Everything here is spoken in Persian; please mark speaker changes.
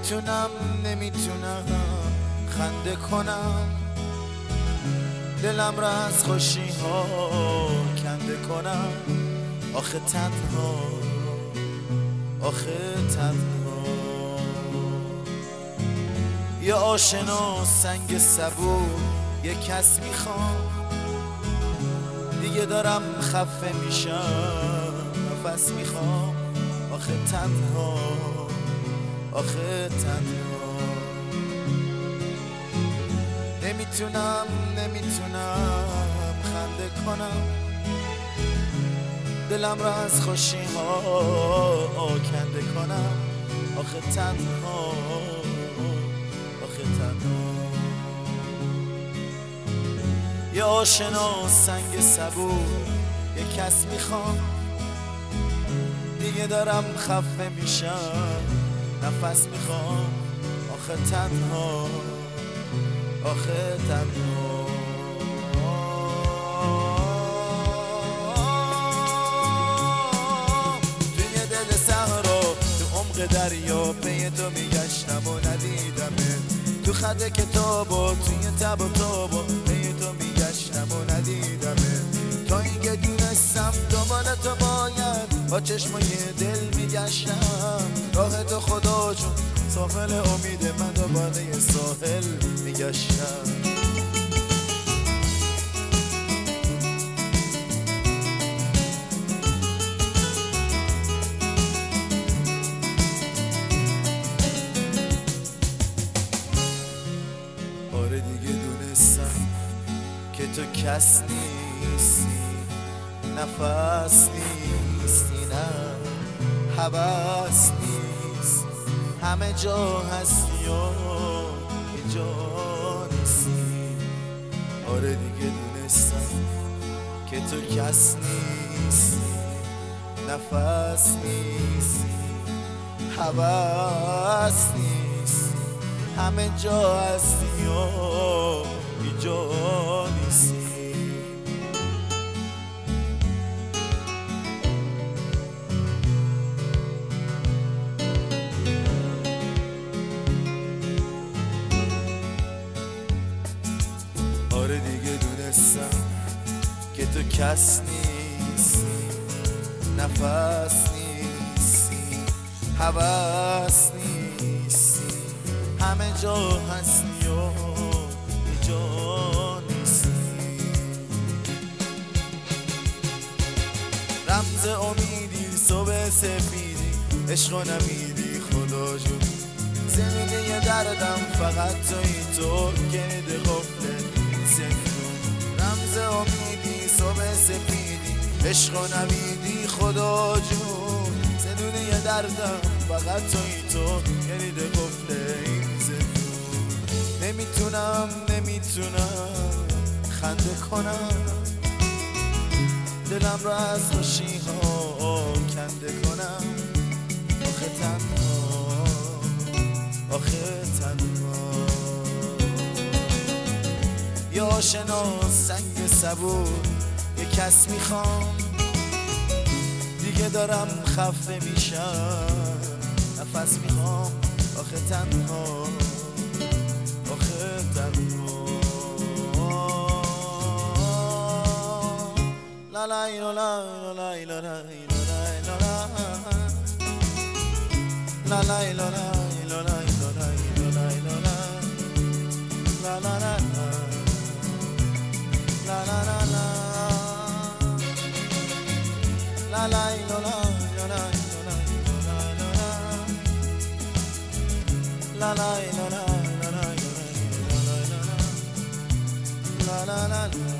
Speaker 1: نمیتونم خنده کنم، دلم را از خوشی ها کنده کنم. آخه تنها یه آشنا سنگ صبور یه کس میخوام، دیگه دارم خفه میشم نفس میخوام. آخه تنها نمیتونم خنده کنم، دلم را از خوشی ها کنده کنم. آخه تنها یه آشنا سنگ صبور یه کس میخوام، دیگه دارم خفه میشم نفس میخوام. آخه تنها توی دل صحرا تو عمق دریا پی تو میگشتم و ندیدمت، تو خط کتابا توی تب و تابا پی تو میگشتم و ندیدمت. تا اینکه دونستم دنبال تو باید با چشمای دل میگشتم، راه تو خدا جون ساحل امید من دوباره ساحل میگشتم. آره دیگه دونستم که تو کس نیستی، نفس نیستی، نه هوس نیست، همه جا هستی و یه جا نیستی. آره دیگه دونستم که تو کس نیستی، نفس نیستی، هوس نیست، همه جا هستی و یه جا نیستی. آره دیگه دونستم که تو کس نیستی، نفس نیستی، هوس نیستی، همه جا هستی و یه جا نیستی. رمز امیدی صبح سفیدی، عشق و نمیدی خدا جون، زمینه دردم فقط تو کلید قفل زندون. رمز امیدی صبح سپیدی، عشق و نمیدی خدا جون، زندونه دردم فقط تو کلید قفل این زندون. نمیتونم خنده کنم، دلم را از خوشی ها کنده کنم. آخه تنها یه آشنا سنگ صبور یه کس میخوام، دیگه دارم خفه میشم نفس میخوام. آخه تنها لا لا لا لا لا لا لا لا لا لا la la la la